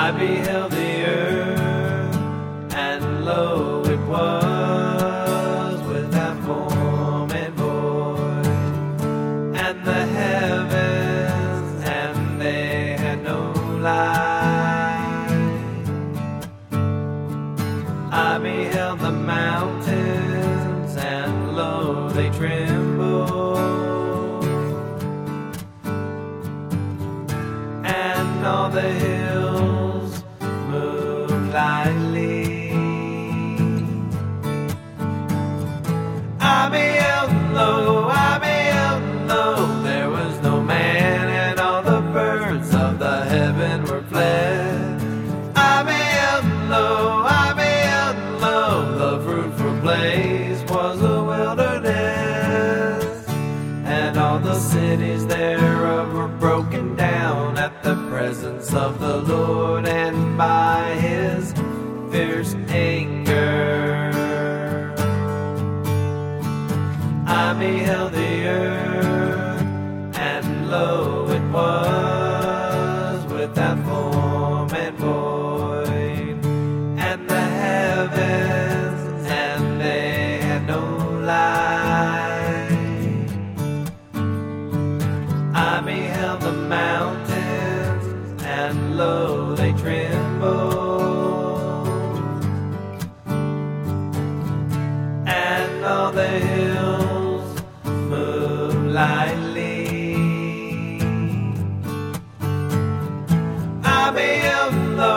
I beheld the earth, and lo, it was without form and void, and the heavens, and they had no light. I beheld the mountains, and lo, they trembled, and all the hills moved lightly. I beheld lo, there was no man, and all the birds of the heaven were fled. I beheld lo, the fruitful place was a wilderness, and all the cities thereof were broken down at the presence of the Lord, and by his fierce anger. I beheld the earth, and lo, it was without form and void, and the heavens, and they had no light. I beheld the mountains, and lo, they trembled, and all the hills moved lightly. I beheld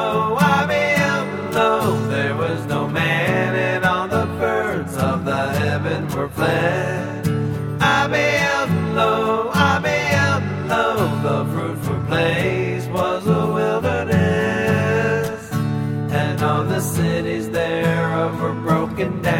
lo, there was no man, and all the birds of the heaven were fled. I beheld lo, the fruitful place was a wilderness, and all the cities thereof were broken down